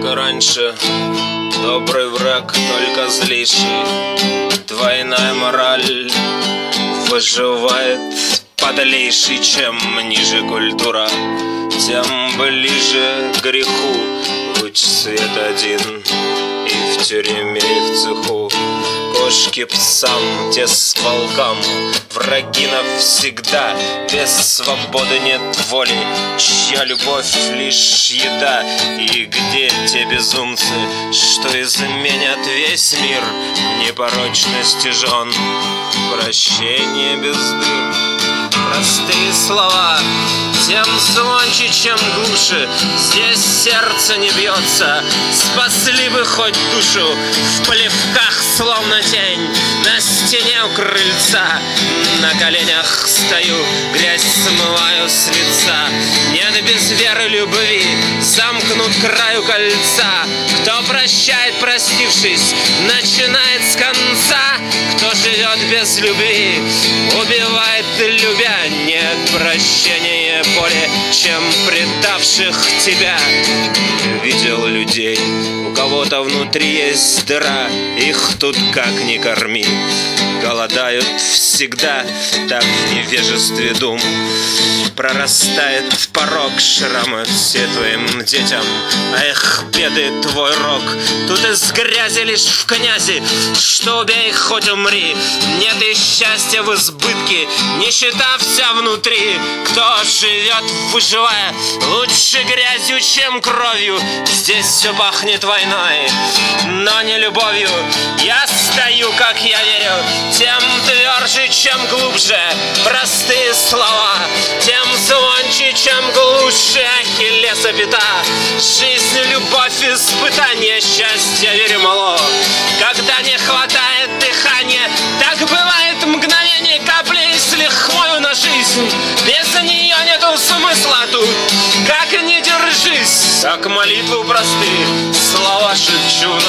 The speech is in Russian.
и раньше. Добрый враг, только злейший. Двойная мораль выживает подлейший. Чем ниже культура, тем ближе к греху. Луч света один и в тюрьме, и в цеху. Кошки псам, те с волкам, враги навсегда. Без свободы нет воли, чья любовь лишь еда. И где те безумцы, что изменят весь мир к непорочности жен? Прощение без дыр. Простые слова, тем звонче, чем глуше. Здесь сердце не бьется, спасли бы хоть душу. В плевках словно тень, на стене у крыльца. На коленях стою, грязь смываю с лица. Нет без веры любви, замкнут краю кольца. Кто прощает, простившись, начинает с конца. Кто живет без любви, убивает любя. Нет прощения более, чем предавших тебя. Видел людей, у кого-то внутри есть дыра. Их тут как ни корми, голодают всегда. Так в невежестве дум прорастает порог. Шрамы все твоим детям, а их беды твой рок. Тут из грязи лишь в князи, что убей, хоть умри. Нет и счастья в избытке, нищета вся внутри. Кто живет, выживая, лучше грязью, чем кровью. Здесь все пахнет войной, но не любовью. Я стою, как я верю, тем тверже, чем глубже. Простые слова, тем звонче, чем глуше. Ахиллеса пята, жизнь, любовь, испытание, счастье, верю, мало. Когда не хватает дыхания, так бывает мгновение капли с лихвою на жизнь. Без нее нету смысла тут, как не держись. Как молитву простые слова шепчу в